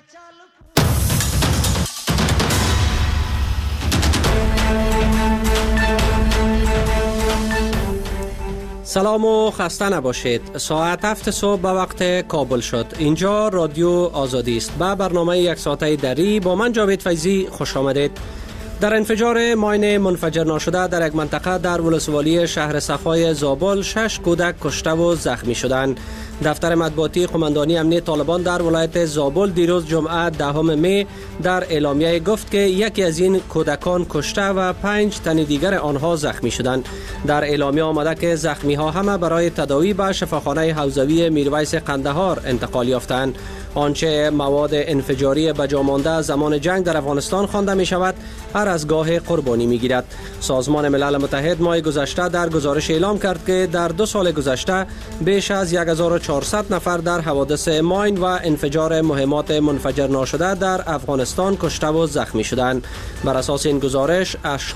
سلام و خسته نباشید. ساعت 7 صبح به وقت کابل شد. اینجا رادیو آزادی است. به برنامه یک ساعته دری با من جاوید فیضی خوش آمدید. در انفجار ماین منفجر ناشده در یک منطقه در ولسوالی شهر صفای زابل 6 کودک کشته و زخمی شدند. دفتر مطبوعاتی قماندانی امنیت طالبان در ولایت زابل دیروز جمعه 10 می در اعلامیه گفت که یکی از این کودکان کشته و 5 تن دیگر آنها زخمی شدند. در اعلامیه آمده که زخمی ها همه برای تداوی به شفاخانه حوزوی میرویس قندهار انتقال یافتند. آنچه مواد انفجاری به جا مانده زمان جنگ در افغانستان خوانده می شود هر از گاه قربانی می گیرد. سازمان ملل متحد ماه گذشته در گزارش اعلام کرد که در 2 سال گذشته بیش از 1400 نفر در حوادث ماین و انفجار مهمات منفجر ناشده در افغانستان کشته و زخمی شدند. بر اساس این گزارش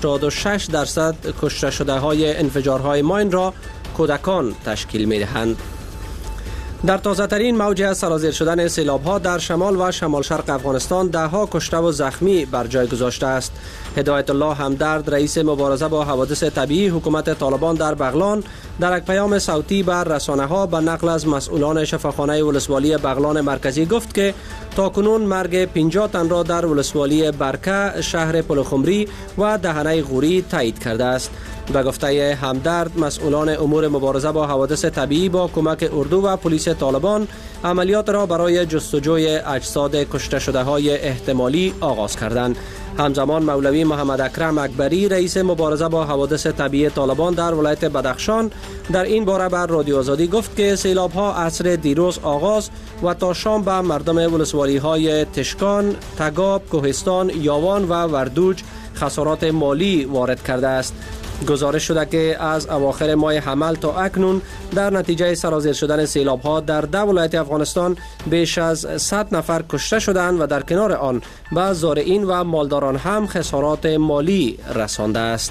86% کشته شده های انفجارهای ماین را کودکان تشکیل می دهند. در تازه ترین موج سرازیر شدن سیلاب ها در شمال و شمال شرق افغانستان 10 کشته و زخمی بر جای گذاشته است. هدایت الله همدرد رئیس مبارزه با حوادث طبیعی حکومت طالبان در بغلان در یک پیام صوتی بر رسانه ها به نقل از مسئولان شفاخانه ولسوالی بغلان مرکزی گفت که تاکنون مرگ 50 تن را در ولسوالی برکه، شهر پلخمری و دهنه غوری تایید کرده است. به گفته همدرد مسئولان امور مبارزه با حوادث طبیعی با کمک اردو و پلیس طالبان عملیات را برای جستجوی اجساد کشته شده های احتمالی آغاز کردند. همزمان مولوی محمد اکرم اکبری رئیس مبارزه با حوادث طبیعی طالبان در ولایت بدخشان در این باره بر رادیو آزادی گفت که سیلاب ها عصر دیروز آغاز و تا شام به مردم ولسوالی های تشکان، تگاب، کوهستان، یاوان و وردوج خسارات مالی وارد کرده است. گزارش شده که از اواخر ماه حمل تا اکنون در نتیجه سرازیر شدن سیلاب ها در 10 ولایت افغانستان بیش از 100 نفر کشته شدند و در کنار آن به زارعین و مالداران هم خسارات مالی رسانده است.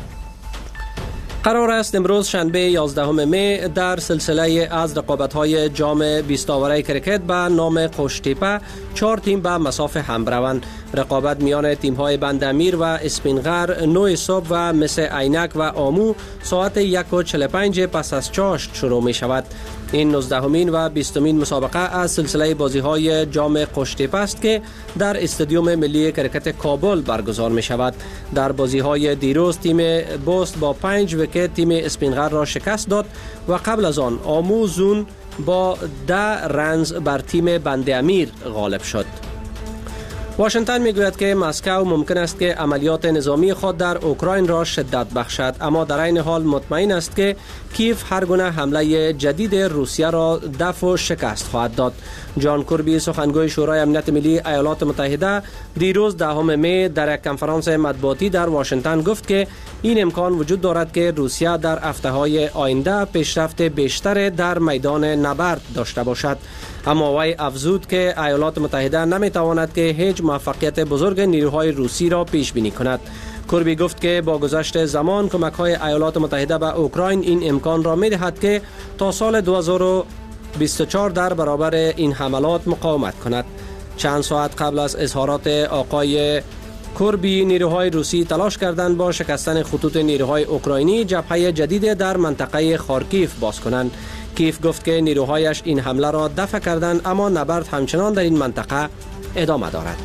قرار است امروز شنبه 11 می در سلسله از رقابت‌های جام 20 اوره کرکت به نام قوشتیپه 4 تیم به مساف هم بروند. رقابت میان تیم‌های بندامیر و اسپینغر 9 صبح و مس عینک و آمو ساعت 1:45 پس از چاشت شروع می شود. این 19مین و 20مین مسابقه از سلسله بازی‌های جام قوشتیپه است که در استادیوم ملی کرکت کابل برگزار می شود. در بازی‌های دیروز تیم بوست با 5 ویکت تیم اسپینغر را شکست داد و قبل از آن آمو زون با 10 رنز بر تیم بندامیر غالب شد. واشنگتن میگوید که مسکو ممکن است که عملیات نظامی خود در اوکراین را شدت بخشد، اما در این حال مطمئن است که کیف هر گونه حمله جدید روسیه را دفع و شکست خواهد داد. جان کربی سخنگوی شورای امنیت ملی ایالات متحده دیروز 10 می در یک کنفرانس مطبوعاتی در واشنگتن گفت که این امکان وجود دارد که روسیه در هفته‌های آینده پیشرفت بیشتر در میدان نبرد داشته باشد. اما وی افزود که ایالات متحده نمیتواند که هیچ موفقیت بزرگ نیروهای روسی را پیش بینی کند. کربی گفت که با گذشت زمان کمک‌های ایالات متحده به اوکراین این امکان را می‌دهد که تا سال 2024 در برابر این حملات مقاومت کند. چند ساعت قبل از اظهارات آقای کربی نیروهای روسی تلاش کردند با شکستن خطوط نیروهای اوکراینی جبهه جدید در منطقه خارکیف باز کنند. کیف گفت که نیروهایش این حمله را دفع کردند، اما نبرد همچنان در این منطقه ادامه دارد.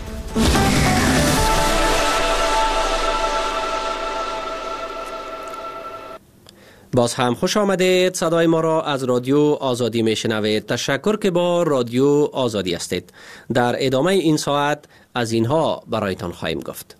باز هم خوش آمدید. صدای ما را از رادیو آزادی میشنوید. تشکر که با رادیو آزادی هستید. در ادامه این ساعت از اینها برایتان خواهیم گفت.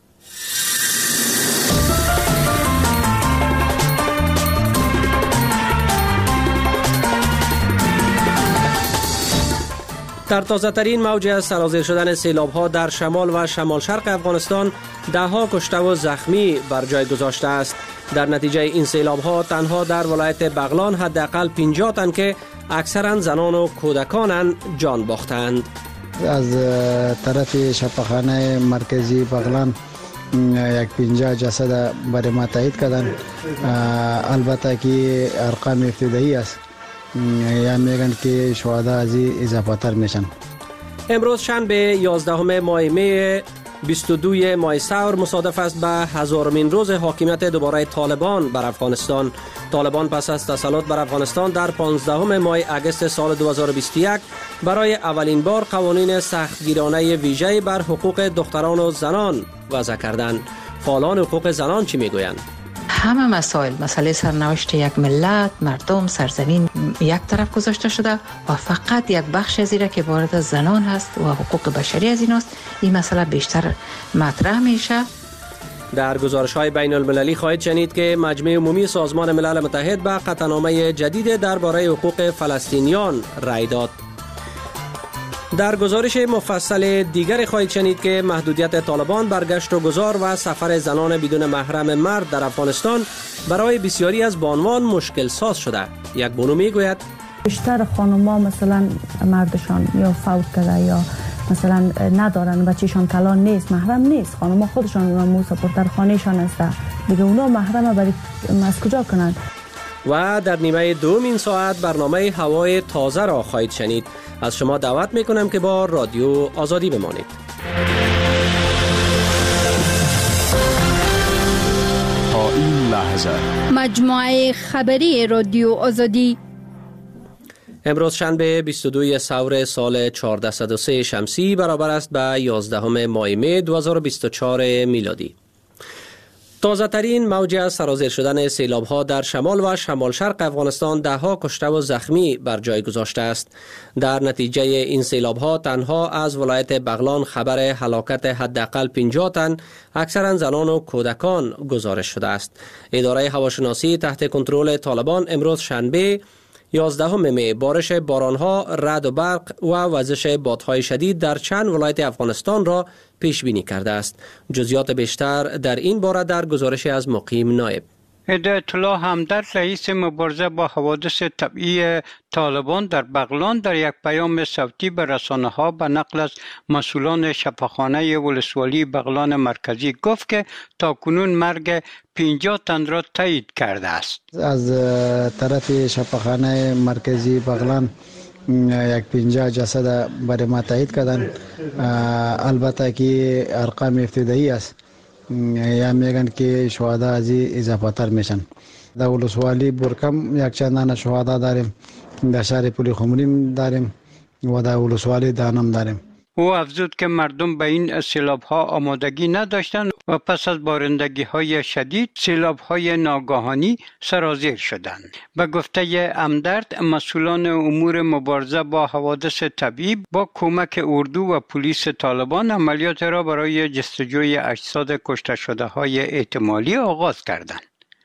در تازه ترین موج از سرازیر شدن سیلاب ها در شمال و شمال شرق افغانستان 10 کشته و زخمی بر جای گذاشته است. در نتیجه این سیلاب ها تنها در ولایت بغلان حداقل 50 تن که اکثرا زنان و کودکانند جان باختند. از طرف شفاخانه مرکزی بغلان 50 جسد برای ما تایید کردن. البته که ارقام ابتدایی است، یا میگن که شهدا از اضافه تر میشن. امروز شنبه 11 ماه می 22 ماه سور مصادف است به هزارمین روز حاکمیت دوباره طالبان بر افغانستان. طالبان پس از تسلط بر افغانستان در 15 ماه اگست سال 2021 برای اولین بار قوانین سختگیرانه ویژه بر حقوق دختران و زنان وضع کردند. فعالان حقوق زنان چی میگویند؟ همه مسئله سرنوشت یک ملت، مردم، سرزمین یک طرف گذاشته شده و فقط یک بخش از ایره که وارد زنان هست و حقوق بشری از ایناست. این مسئله بیشتر مطرح میشه. در گزارش‌های بین المللی خواهید شنید که مجمع عمومی سازمان ملل متحد به قطعنامه جدید درباره حقوق فلسطینیان رأی داد. در گزارش مفصل دیگر خواهید شنید که محدودیت طالبان بر گشت و گذار و سفر زنان بدون محرم مرد در افغانستان برای بسیاری از بانوان مشکل ساز شده. یک بانو میگوید بیشتر خانم‌ها مثلا مردشان یا فوت کرده یا مثلا ندارن، بچه‌شان کلان نیست، محرم نیست، خانم‌ها خودشان مو سپرتر خانه‌شان است، دیگه اونا محرم برای از کجا کنند؟ و در نیمه دوم این ساعت برنامه هوای تازه را خواهید شنید. از شما دعوت میکنم که با رادیو آزادی بمانید. تا این لحظه مجموعه خبری رادیو آزادی امروز شنبه 22 سور سال 1403 شمسی برابر است به 11 ماه می 2024 میلادی. تازه ترین موج از سرازیر شدن سیلاب ها در شمال و شمال شرق افغانستان ده ها کشته و زخمی بر جای گذاشته است. در نتیجه این سیلاب ها تنها از ولایت بغلان خبر هلاکت حداقل 50 تن اکثرا زنان و کودکان گزارش شده است. اداره هواشناسی تحت کنترل طالبان امروز شنبه 11 می بارش بارانها، رعد و برق و وزش بادهای شدید در چند ولایت افغانستان را پیش بینی کرده است. جزئیات بیشتر در این باره در گزارش از مقیم نایب. اطلاع همدرد رئیس مبارزه با حوادث طبیعی طالبان در بغلان در یک پیام صوتی به رسانه‌ها به نقل از مسئولان شفاخانه ولسوالی بغلان مرکزی گفت که تاکنون مرگ 50 تن را تایید کرده است. از طرف شفاخانه مرکزی بغلان یک 50 جسد برای ما تایید کردن. البته که ارقام ابتدایی است، یا میگن که شهدا از اضافه تر میشن. در ولسوالی برکم یک چندان شهدا داریم، در شهر پولی خمریم داریم و در ولسوالی دانم داریم. او افزود که مردم به این سیلاب ها آمادگی نداشتند و پس از بارندگی های شدید سیلاب های ناگهانی سرازیر شدند. به گفته همدرد، مسئولان امور مبارزه با حوادث طبیعی با کمک اردو و پلیس طالبان عملیات را برای جستجوی اجساد کشته شده های احتمالی آغاز کردند.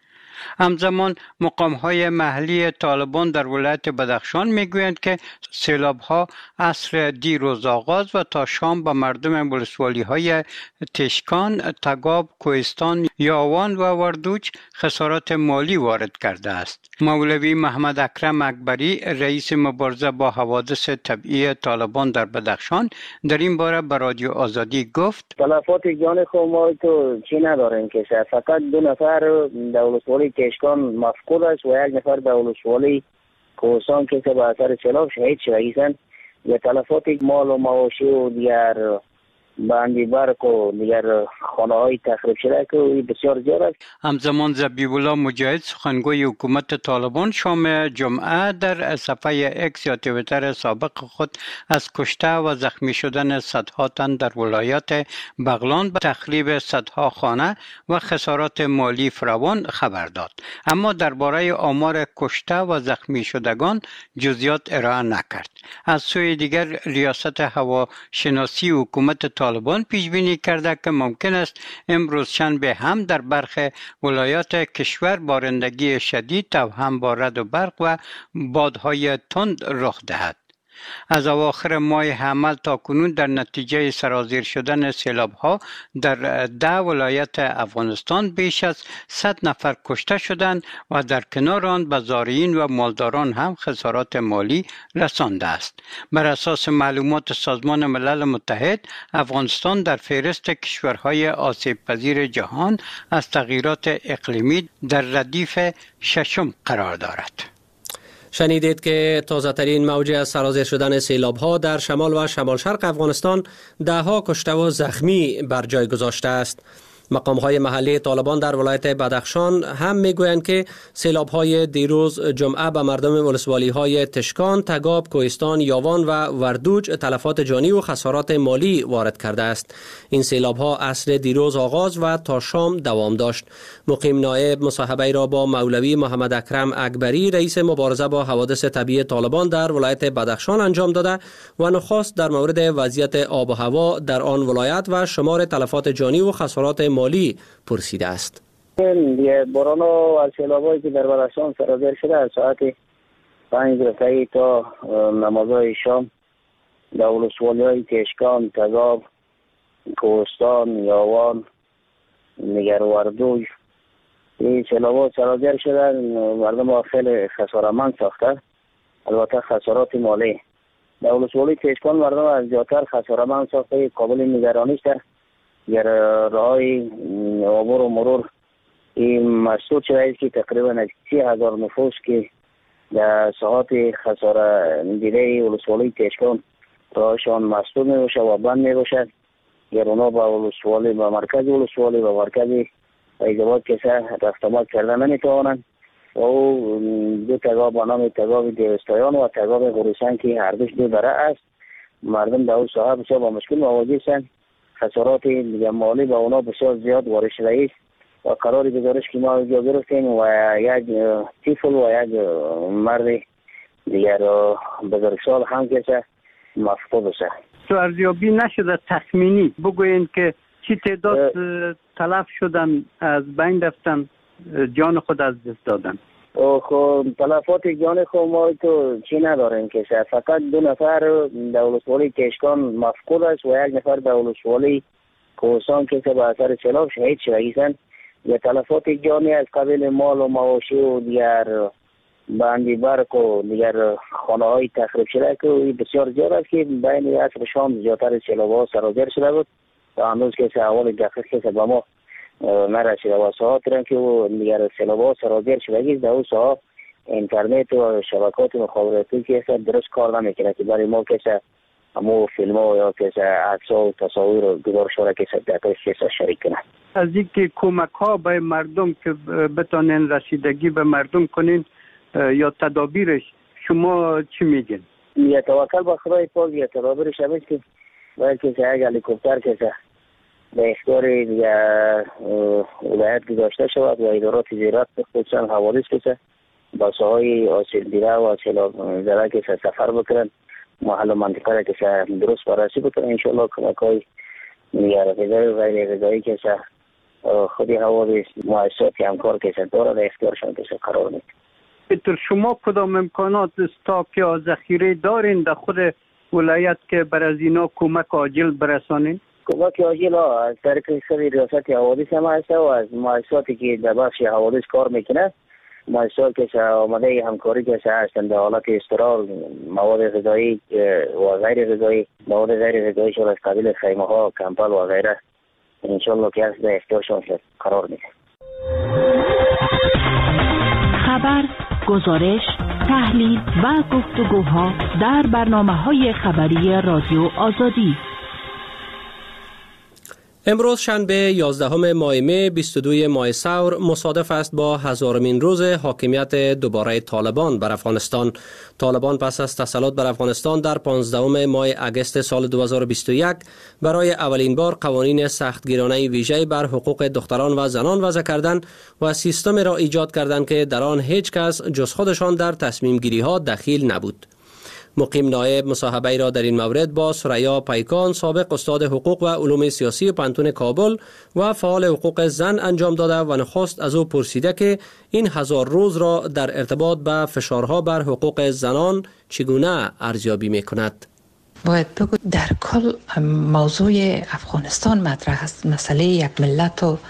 همزمان مقام‌های محلی طالبان در ولایت بدخشان میگویند که سیلاب‌ها عصر دیروز آغاز و تا شام به مردم ولسوالی‌های تشکان، تگاب، کوهستان، یاوان و وردوج خسارات مالی وارد کرده است. مولوی محمد اکرم اکبری رئیس مبارزه با حوادث طبیعی طالبان در بدخشان در این باره به رادیو آزادی گفت: تلفات جان خود ما تو چی نداریم که فقط 2 نفر در ولسوالی تشکان مفقود است و 1 نفر در ولسوالی کوهستان که به اثر سیلاب شهید شدند. یا تلفات مال و مواشی و دیگر باندی برق و دیگر خانه های تخریب شده که بسیار زیاد است. همزمان ذبیح الله مجاهد سخنگوی حکومت طالبان شام جمعه در صفحه اکس یا توییتر سابق خود از کشته و زخمی شدن صدها تن در ولایت بغلان به تخریب صدها خانه و خسارات مالی فراوان خبر داد، اما درباره آمار کشته و زخمی شدگان جزئیات ارائه نکرد. از سوی دیگر ریاست هواشناسی حکومت طالبان پیش بینی کرده که ممکن است امروز شنبه هم در برخی ولایات کشور بارندگی شدید توأم با رعد و برق و بادهای تند رخ دهد. از اواخر ماه حمل تا کنون در نتیجه سرازیر شدن سیلاب‌ها در 10 ولایت افغانستان بیش از 100 نفر کشته شدند و در کنار آن به زارعین و مالداران هم خسارات مالی رسانده است. بر اساس معلومات سازمان ملل متحد، افغانستان در فهرست کشورهای آسیب پذیر جهان از تغییرات اقلیمی در ردیف 6 قرار دارد. شنیدید که تازه ترین موج از سرازیر شدن سیلاب ها در شمال و شمال شرق افغانستان 10 کشته و زخمی بر جای گذاشته است. مقام های محلی طالبان در ولایت بدخشان هم میگویند که سیلاب های دیروز جمعه به مردم ولسوالی های تشکان، تگاب، کوهستان، یاوان و وردوج تلفات جانی و خسارات مالی وارد کرده است. این سیلاب ها عصر دیروز آغاز و تا شام دوام داشت. مقیم نایب مصاحبه را با مولوی محمد اکرم اکبری رئیس مبارزه با حوادث طبیعی طالبان در ولایت بدخشان انجام داده و نخست در مورد وضعیت آب و هوا در آن ولایت و شمار تلفات جانی و خسارات مالی پرسیده است. باران و سیلابایی که در بدخشان سرازیر شده از ساعت 5 رسایی تا نمازهای شام در ولسوالی‌های تشکان، تگاب، کوهستان، یاوان، نگروردوی این سیلاب‌ها سرازیر شده. مردم خیلی خسارتمند ساخته، البته خسارات مالی. در ولسوالی تشکان مردم از زیادتر خسارتمند ساخته، قابل نگرانی است. در راه‌های عبور و مرور این مسدود شده است که تقریبا 30,000 نفوس که در ساعات خسارت دیده ولسوالی تشکان راهشان مسدود می باشد و بند می باشد. گر اونا با ولسوالی، با مرکز ولسوالی و مرکز ایزاباد کسا رفت آمد کرده نمیتوانند و او دو تگاب به نام تگاب دیوستایان و تگاب غروسان که هر دوش دو دره است. مردم در او ساحه بسیار با مشکل مواجه هستند. خسارات مالی با اونا بسیار زیاد وارد شده است و قرار گزارش که ما اینجا گرفتیم و یک طفل و یک مرد دیگر بزرگسال هم که مفقود است. تو ارزیابی نشده تخمینی بگوین که چی تعداد تلف شدن، از بین رفتن، جان خود از دست دادن؟ خب تلفات جان خود ما تو چی نداریم که فقط 2 نفر در ولسوالی تشکان مفقود است و 1 نفر در ولسوالی کوهستان که به اثر سیلاب شهید شدند. یا تلفات جانی از قبیل مال و مواشی و دیگر بندی برق و دیگر خانه های تخریب شده که بسیار زیاد است که بین عصر شام زیادتر سیلاب ها سرازیر شده بود و هنوز که احوال دقیق که به ما نرسیده و ساعت رنگ که دیگر سیلاب ها سرازیر شده در اون ساعت اینترنت و شبکات مخابراتی که درست کار نمیکنه که برای ما که همو فیلم ها یا که عکس و تصاویر و گزارش ها که در کیسه شریک کنه. از اینکه کمک ها به مردم که بتانین رسیدگی به مردم کنین یا تدابیرش شما چی میگین؟ یا توکل به خدای پاک یا تدابیرش همیست که باید که یک هلیکوپتر که به اختیار ولایت گذاشته شود و ادارات زیرات خصوصا حوادث که با ساهای آسیب دیده و سیلاب زده که سفر بکنن محل و منطقه که درست بررسی بکنن. انشاءالله کمک های غذایی و غیر غذایی که خودی حوادث مؤسسات همکار که داره در اختیارشان که قرار میده. پیتر شما کدام امکانات استاک یا ذخیره دارین در خود ولایت که بر از اینا کمک عاجل برسانین؟ کمک عاجل از طریق ریاست حوادث هم هست و از مؤسساتی که در بخش حوادث کار میکنه، مؤسساتی که آماده همکاری که هستند در حالت استقرار مواد غذایی و غیر غذایی، مواد غیر غذایی شده از قبیل خیمه ها، کمپل و غیره انشالله که از در اختیارشان قرار میده. خبر، گزارش، تحلیل و گفتگوها در برنامه‌های خبری رادیو آزادی. امروز شنبه 11 ماه می 22 ماه ثور مصادف است با 1000مین روز حاکمیت دوباره طالبان بر افغانستان. طالبان پس از تسلط بر افغانستان در 15 ماه اگست سال 2021 برای اولین بار قوانین سختگیرانه ویژه بر حقوق دختران و زنان وضع کردند و سیستمی را ایجاد کردند که در آن هیچ کس جز خودشان در تصمیم گیری ها دخیل نبود. مقیم نایب مصاحبه را در این مورد با سریا پیکان، سابق استاد حقوق و علوم سیاسی پانتون کابل و فعال حقوق زن انجام داده و نخست از او پرسیده که این 1000 روز را در ارتباط به فشارها بر حقوق زنان چگونه ارزیابی می‌کند. باید بگو در کل موضوع افغانستان مطرح است، مسئله یک ملت و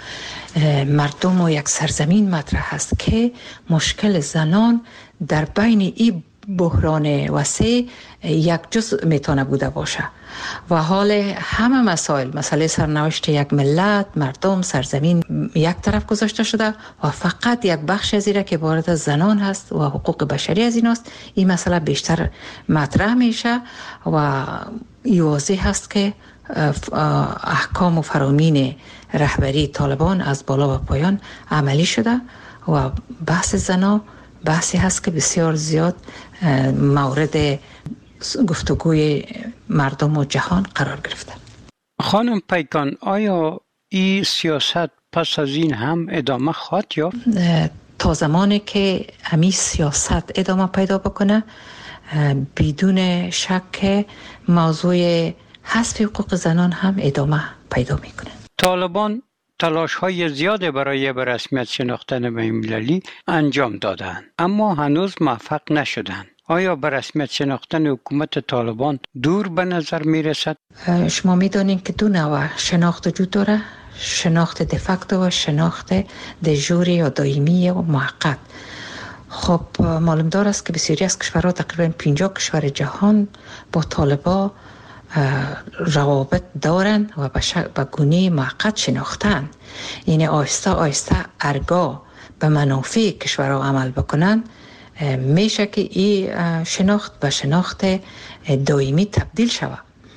مردم و یک سرزمین مطرح است که مشکل زنان در بین این بحران وسیع یک جزء میتونه بوده باشه و حال همه مسئله سرنوشت یک ملت، مردم، سرزمین یک طرف گذاشته شده و فقط یک بخش از ایره که وارد زنان هست و حقوق بشری از ایناست. این مسئله بیشتر مطرح میشه و واضح هست که احکام و فرامین رهبری طالبان از بالا و پایان عملی شده و بحث زنا بحثی هست که بسیار زیاد مورد گفتگوی مردم و جهان قرار گرفته. خانم پیکان، آیا این سیاست پس از این هم ادامه خواهد یافت؟ تا زمانی که همین سیاست ادامه پیدا بکنه بدون شک موضوع حذف حقوق زنان هم ادامه پیدا میکنه. طالبان تلاش‌های زیاد برای به رسمیت شناختن بین‌المللی انجام دادند، اما هنوز موفق نشدند. آیا به رسمیت شناختن حکومت طالبان دور به نظر میرسد؟ شما میدانید که دو نوع شناخت وجود داره، شناخت دفکتو و شناخت دژوری یا دائمی و موقت. خب معلوم دار است که بسیاری از کشورها، تقریبا 50 کشور جهان با طالبان روابط دارن و به گونه موقت شناختن. یعنی آهسته آهسته ارگاه به منافع کشورها عمل بکنن میشه که این شناخت به شناخت دائمی تبدیل شود.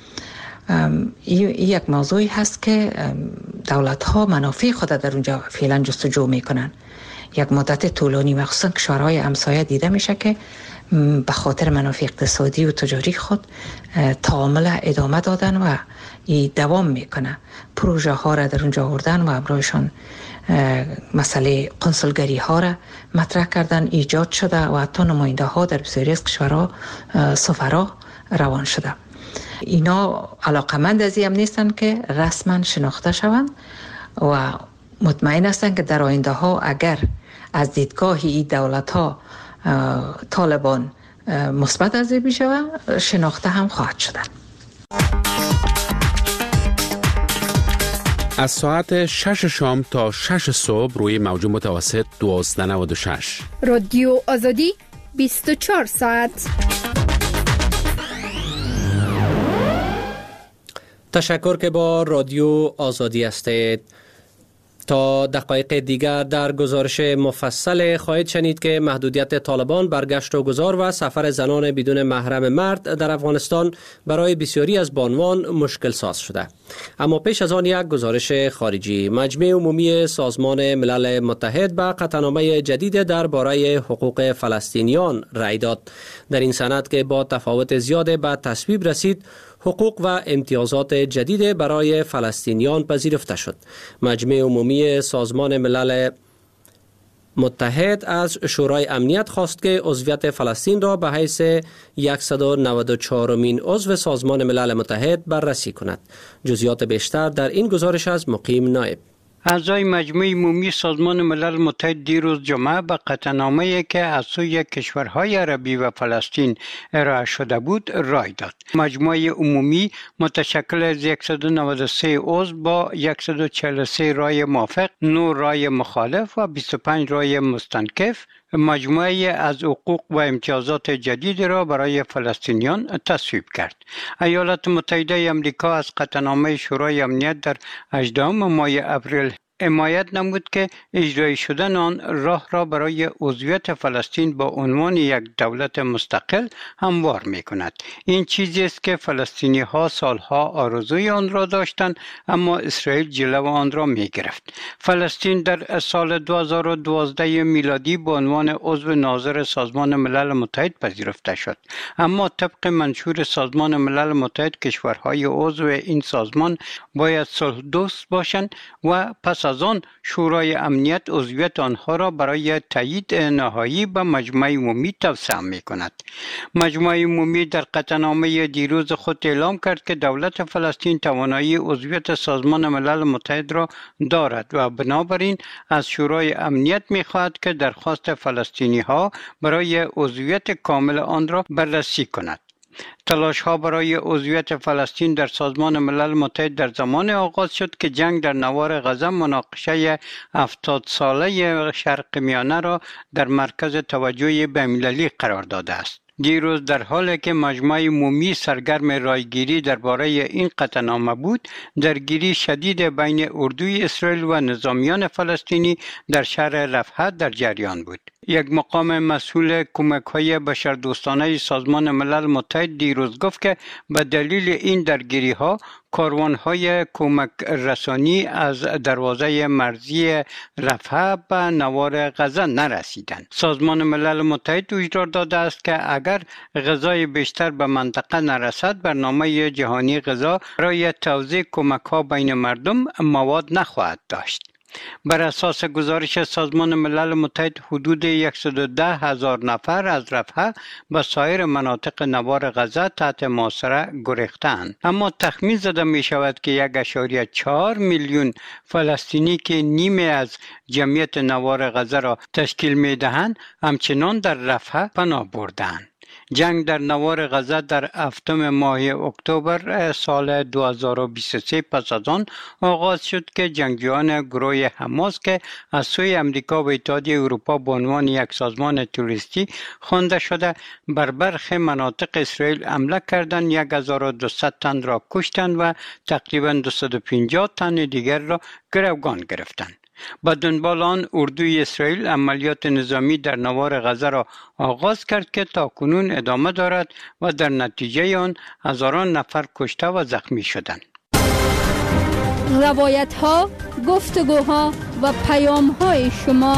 یک موضوعی هست که دولت ها منافع خود در اونجا فعلا جستجو میکنن. یک مدت طولانی مخصوصا کشورهای همسایه دیده میشه که به خاطر منافع اقتصادی و تجاری خود تعامل ادامه دادن و این دوام میکنه. پروژه ها را در اونجا آوردن و امروزشان مسئله کنسولگری ها را مطرح کردن، ایجاد شده و حتی نماینده ها در بسیاری از کشورها سفرا روان شده. اینا علاقمند از این هم نیستن که رسما شناخته شوند و مطمئن هستند که در آینده ها اگر از دیدگاه این دولت ها طالبان مثبت از این بشود شناخته هم خواهد شدن. از ساعت 6 شام تا 6 صبح روی موج متوسط 1296 رادیو آزادی 24 ساعت. تشکر که با رادیو آزادی هستید. تا دقایق دیگر در گزارش مفصل خواهید شنید که محدودیت طالبان بر گشت و گذار و سفر زنان بدون محرم مرد در افغانستان برای بسیاری از بانوان مشکل ساز شده. اما پیش از آن یک گزارش خارجی. مجمع عمومی سازمان ملل متحد به قطعنامه جدید درباره حقوق فلسطینیان رأی داد. در این سند که با تفاوت زیاد به تصویب رسید، حقوق و امتیازات جدید برای فلسطینیان پذیرفته شد. مجمع عمومی سازمان ملل متحد از شورای امنیت خواست که عضویت فلسطین را به حیث 194مین عضو سازمان ملل متحد بررسی کند. جزئیات بیشتر در این گزارش از مقیم نائب. اعضای مجمع عمومی سازمان ملل متحد دیروز جمعه به قطعنامه‌ای که از سوی کشورهای عربی و فلسطین ارائه شده بود رای داد. مجمع عمومی متشکل از 193 عضو با 143 رای موافق، 9 رای مخالف و 25 رای مستنکف مجموعه از حقوق و امتیازات جدید را برای فلسطینیان تصویب کرد. ایالات متحده آمریکا از قطعنامه شورای امنیت در 18 ماه اپریل حمایت نمود که اجرایی شدن آن راه را برای عضویت فلسطین با عنوان یک دولت مستقل هموار می کند. این چیزی است که فلسطینی ها سالها آرزوی آن را داشتند، اما اسرائیل جلو آن را می گرفت. فلسطین در سال 2012 میلادی به عنوان عضو ناظر سازمان ملل متحد پذیرفته شد، اما طبق منشور سازمان ملل متحد کشورهای عضو این سازمان باید صلح دوست باشند و پس از آن شورای امنیت عضویت آنها را برای تایید نهایی به مجمع عمومی توسعه می کند. مجمع عمومی در قطعنامه دیروز خود اعلام کرد که دولت فلسطین توانایی عضویت سازمان ملل متحد را دارد و بنابراین از شورای امنیت می خواهد که درخواست فلسطینی ها برای عضویت کامل آن را بررسی کند. تلاش ها برای عضویت فلسطین در سازمان ملل متحد در زمان آغاز شد که جنگ در نوار غزه مناقشه 70 ساله شرق میانه را در مرکز توجه بین‌المللی قرار داده است. دیروز در حالی که مجمع عمومی سرگرم رایگیری درباره این قطعنامه بود، درگیری شدید بین اردوی اسرائیل و نظامیان فلسطینی در شهر رفح در جریان بود. یک مقام مسئول کمک‌های بشردوستانه سازمان ملل متحد دیروز گفت که به دلیل این درگیری‌ها کاروان‌های کمک رسانی از دروازه مرزی رفح به نوار غزه نرسیدند. سازمان ملل متحد هشدار داده است که اگر غذای بیشتر به منطقه نرسد، برنامه جهانی غذا برای توزیع کمک‌ها بین مردم مواد نخواهد داشت. بر اساس گزارش سازمان ملل متحد حدود 110,000 نفر از رفح به سایر مناطق نوار غزه تحت محاصره گریختند، اما تخمین زده می شود که 1.4 میلیون فلسطینی که نیمه از جمعیت نوار غزه را تشکیل می دهند همچنان در رفح پناه بردند. جنگ در نوار غزه در هفتم ماه اکتبر سال 2023 پس از آن آغاز شد که جنگجویان گروه حماس که از سوی امریکا و اتحادیه اروپا به عنوان یک سازمان تروریستی خوانده شده بر برخی مناطق اسرائیل حمله کردند، 1200 تن را کشتند و تقریبا 250 تن دیگر را گروگان گرفتند. با دنبال آن اردوی اسرائیل عملیات نظامی در نوار غزه را آغاز کرد که تاکنون ادامه دارد و در نتیجه آن هزاران نفر کشته و زخمی شدند. روایت ها، گفتگوها و پیام های شما.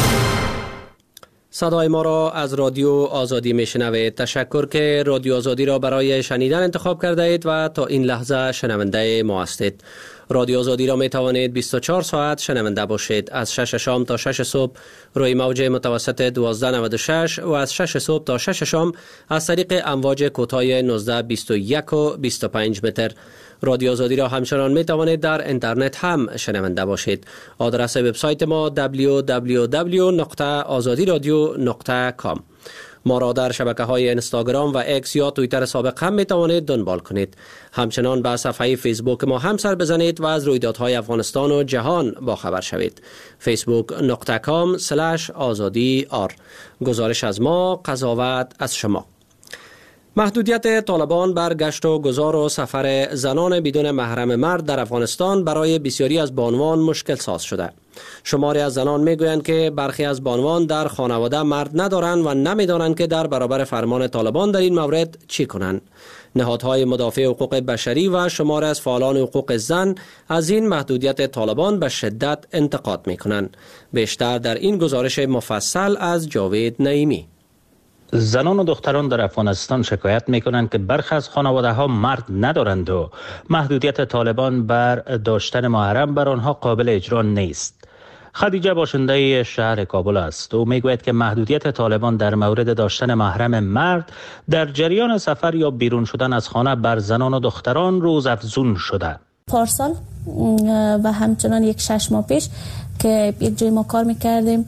صدای ما را از رادیو آزادی میشنوید. تشکر که رادیو آزادی را برای شنیدن انتخاب کرده اید و تا این لحظه شنونده ما هستید. رادیو آزادی را می توانید 24 ساعت شنونده باشید. از 6 شام تا 6 صبح روی موج متوسط 1296 و از 6 صبح تا 6 شام از طریق امواج کوتاه 1921 و 25 متر. رادیو آزادی را همچنان می توانید در اینترنت هم شنونده باشید. آدرس وبسایت ما www.azadiradio.com. ما را در شبکه‌های اینستاگرام و اکس یا توییتر سابق هم می توانید دنبال کنید. همچنان به صفحه فیسبوک ما هم سر بزنید و از رویدادهای افغانستان و جهان با خبر شوید. facebook.com/azadi.r. گزارش از ما، قضاوت از شما. محدودیت طالبان بر گشت و گذار و سفر زنان بدون محرم مرد در افغانستان برای بسیاری از بانوان مشکل ساز شده. شماری از زنان میگویند که برخی از بانوان در خانواده مرد ندارند و نمیدانند که در برابر فرمان طالبان در این مورد چی کنند. نهادهای مدافع حقوق بشری و شماری از فعالان حقوق زن از این محدودیت طالبان به شدت انتقاد میکنند. بیشتر در این گزارش مفصل از جاوید نعیمی. زنان و دختران در افغانستان شکایت میکنند که برخی از خانواده ها مرد ندارند و محدودیت طالبان بر داشتن محرم بر آنها قابل اجرا نیست. خدیجه باشنده شهر کابل است. او میگوید که محدودیت طالبان در مورد داشتن محرم مرد در جریان سفر یا بیرون شدن از خانه بر زنان و دختران روز افزون شده. پارسال و همچنان 6 ماه پیش که یک جای ما کار میکردیم،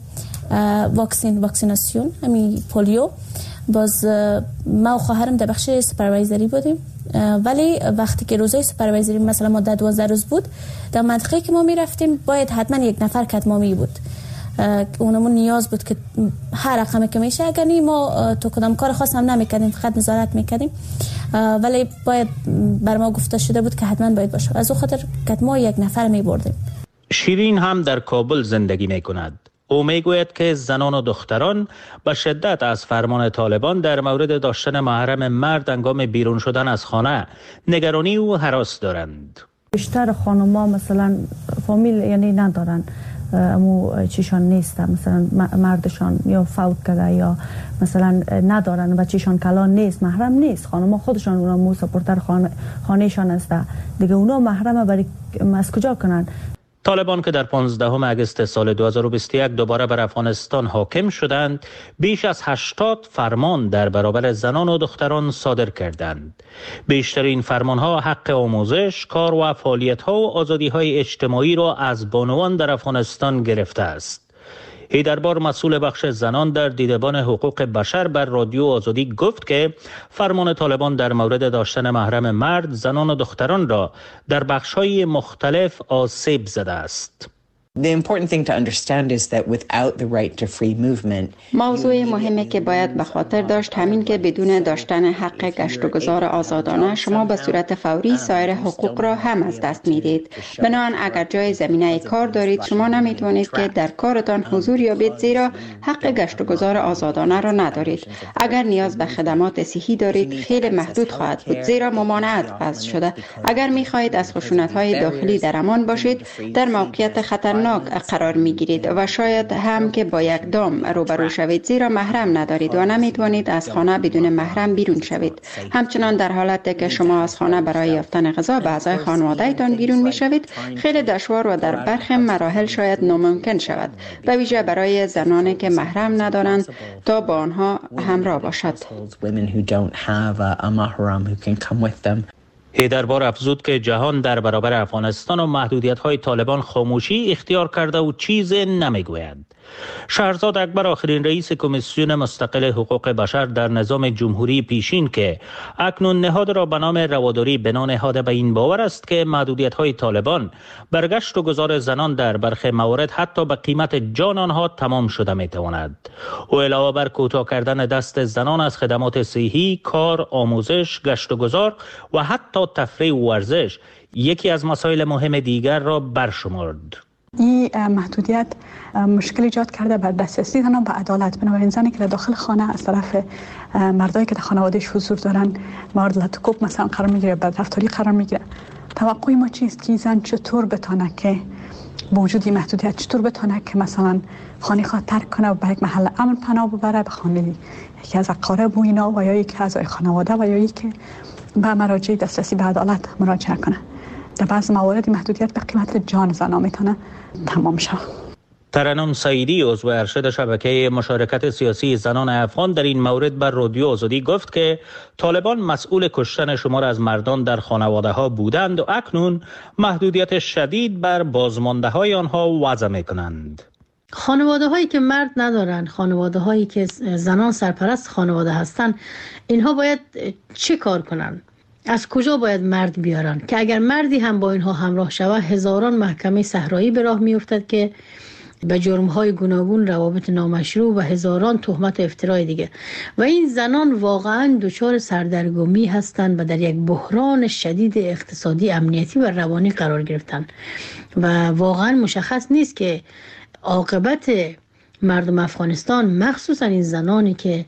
واکسیناسیون همین پولیو، باز ما و خواهرم در بخش سوپروایزری بودیم، ولی وقتی که روزای سوپروایزری مثلا ما 12 روز بود، در منطقه که ما میرفتیم باید حتما یک نفر کدمامی بود. اونمون نیاز بود که هر رقمی که میشه، اگر نی ما تو کدام کار خاص هم نمیکردیم، فقط نظارت میکردیم، ولی باید بر ما گفته شده بود که حتما باید باشه. از اون خاطر کدما یک نفر میبردیم. شیرین هم در کابل زندگی میکند. او میگوید که زنان و دختران به شدت از فرمان طالبان در مورد داشتن محرم مرد هنگام بیرون شدن از خانه نگرانی و هراس دارند. بیشتر خانم‌ها مثلا فامیل یعنی ندارن، امو چیشان نیست، مثلا مردشان یا فوت کرده یا مثلا ندارن و چیشان کلان نیست، محرم نیست. خانم‌ها خودشان اونا مو سپورتر خانهشان است دیگه، اونا محرم برای از کجا کنن؟ طالبان که در 15 اگست سال 2021 دوباره بر افغانستان حاکم شدند، بیش از 80 فرمان در برابر زنان و دختران صادر کردند. بیشترین فرمانها حق آموزش، کار و فعالیت‌ها و آزادی‌های اجتماعی را از بانوان در افغانستان گرفته است. هیدربار مسئول بخش زنان در دیدبان حقوق بشر بر رادیو آزادی گفت که فرمان طالبان در مورد داشتن محرم مرد، زنان و دختران را در بخش‌های مختلف آسیب زده است. موضوع مهمی که باید به خاطر داشت همین که بدون داشتن حق گشت و گذار آزادانه شما به صورت فوری سایر حقوق را هم از دست میدید. بنابراین اگر جای زمینه کار دارید شما نمیتونید که در کارتان حضور یابید زیرا حق گشت و گذار آزادانه را ندارید. اگر نیاز به خدمات صحی دارید خیلی محدود خواهد بود زیرا ممانعت وضع شده. اگر میخواهید از خشونت‌های داخلی در امان باشید در موقعیت خطرناک قرار میگیرید و شاید هم که با یک دام روبرو شوید زیرا محرم ندارید و نمیتوانید از خانه بدون محرم بیرون شوید. همچنان در حالتی که شما از خانه برای یافتن غذا به اعضای خانواده‌تان بیرون میشوید خیلی دشوار و در برخی مراحل شاید ناممکن شود، به ویژه برای زنانی که محرم ندارند تا با آنها همراه باشد. هیدر بار افزود که جهان در برابر افغانستان و محدودیت‌های طالبان خاموشی اختیار کرده و چیز نمیگوید. شهرزاد اکبر آخرین رئیس کمیسیون مستقل حقوق بشر در نظام جمهوری پیشین که اکنون نهاد را به نام رواداری بنا نهاده به این باور است که محدودیت‌های طالبان برگشت و گذار زنان در برخی موارد حتی به قیمت جان آنها تمام شده می‌تواند. او علاوه بر کوتاه کردن دست زنان از خدمات صحی، کار، آموزش، گشت و گذار و حتی تفریح و ورزش یکی از مسائل مهم دیگر را برشمرد. این محدودیت مشکل ایجاد کرده بر دسترسی زنان به عدالت. بنابراین زنی که داخل خانه از طرف مردایی که در خانوادهش حضور دارن مورد لطکوب مثلا قرار میگیره، بدرفتاری قرار میگیره. توقع ما چیست که زن چطور بتونه که با وجود این محدودیت چطور بتونه که مثلا خانه خود ترک کنه و به یک محل امن پناه ببره، به خانه یکی از اقارب و اینا و یا یکی از خانواده و یا یکی به مراجع دسترسی به عدالت مراجعه کنه. در بعض موارد محدودیت به قیمت جان زنان میتونه تمام شود. ترنم سعیدی عضو ارشد شبکه مشارکت سیاسی زنان افغان در این مورد بر رادیو آزادی گفت که طالبان مسئول کشتن شمار از مردان در خانواده ها بودند و اکنون محدودیت شدید بر بازمانده های آنها وضع میکنند. خانواده هایی که مرد ندارند، خانواده هایی که زنان سرپرست خانواده هستند، اینها باید چه کار کنند؟ از کجا باید مرد بیارن که اگر مردی هم با اینها همراه شود هزاران محکمه صحرایی به راه میافتد که به جرم‌های گوناگون، روابط نامشروع و هزاران تهمت افتراء دیگه و این زنان واقعا دچار سردرگمی هستند و در یک بحران شدید اقتصادی، امنیتی و روانی قرار گرفتن و واقعا مشخص نیست که عاقبت مردم افغانستان مخصوصا این زنانی که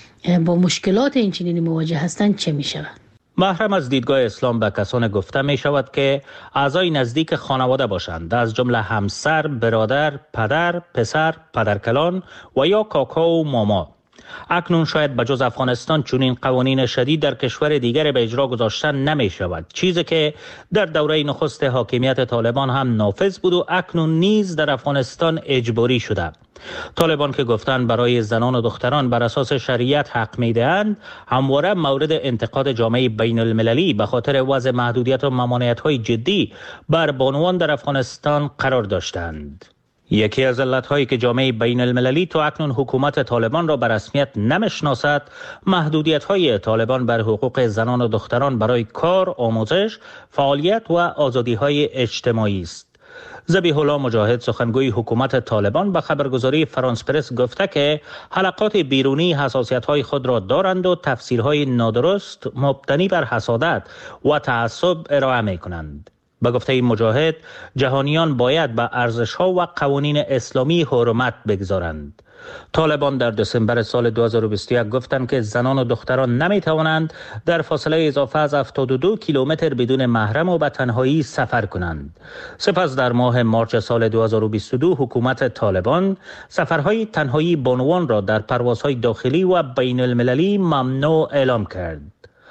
با مشکلات این چنینی مواجه هستند چه می‌شود. محرم از دیدگاه اسلام به کسان گفته می شود که اعضای نزدیک خانواده باشند، از جمله همسر، برادر، پدر، پسر، پدرکلان و یا کاکا و ماما. اکنون شاید بجز افغانستان چنین قوانین شدید در کشور دیگر به اجرا گذاشتن نمی شود، چیزی که در دوره نخست حاکمیت طالبان هم نافذ بود و اکنون نیز در افغانستان اجباری شده. طالبان که گفتند برای زنان و دختران بر اساس شریعت حق میدهند، همواره مورد انتقاد جامعه بین المللی به خاطر وضع محدودیت و ممانعت‌های جدی بر بانوان در افغانستان قرار داشتند. یکی از علت‌هایی که جامعه بین المللی تا اکنون حکومت طالبان را به رسمیت نمی‌شناسد، محدودیت‌های طالبان بر حقوق زنان و دختران برای کار، آموزش، فعالیت و آزادی‌های اجتماعی است. ذبیح الله مجاهد سخنگوی حکومت طالبان به خبرگزاری فرانس پرس گفته که حلقات بیرونی حساسیت‌های خود را دارند و تفسیرهای نادرست مبتنی بر حسادت و تعصب ارائه می‌کنند. به گفته مجاهد، جهانیان باید به ارزش‌ها و قوانین اسلامی حرمت بگذارند. طالبان در دسامبر سال 2021 گفتند که زنان و دختران نمی‌توانند در فاصله اضافه از 72 کیلومتر بدون محرم و به تنهایی سفر کنند. سپس در ماه مارس سال 2022 حکومت طالبان سفرهای تنهایی بانوان را در پروازهای داخلی و بین المللی ممنوع اعلام کرد.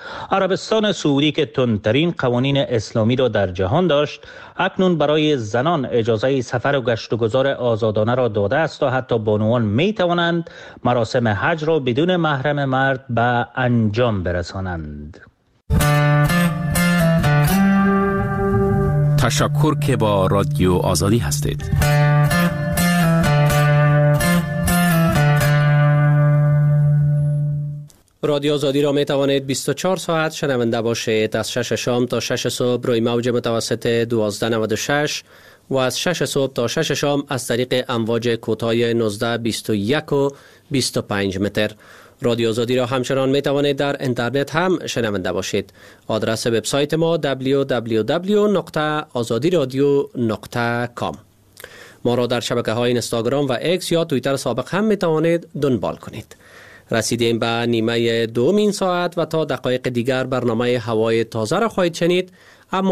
عربستان سعودی که تندترین قوانین اسلامی را در جهان داشت، اکنون برای زنان اجازه سفر و گشت و گذار آزادانه را داده است و حتی بانوان می توانند مراسم حج را بدون محرم مرد به انجام برسانند. تشکر که با رادیو آزادی هستید. رادیو آزادی را می توانید 24 ساعت شنونده باشید. از 6 شام تا 6 صبح روی موج متوسط 1296 و از 6 صبح تا 6 شام از طریق امواج کوتاه 19، 21 و 25 متر. رادیو آزادی را همچنان می توانید در اینترنت هم شنونده باشید. آدرس وبسایت ما www.azadiradio.com. ما را در شبکه‌های اینستاگرام و اکس یا توییتر سابق هم می توانید دنبال کنید. رسیدیم به نیمه دومین ساعت و تا دقایق دیگر برنامه هوای تازه را خواهید شنید.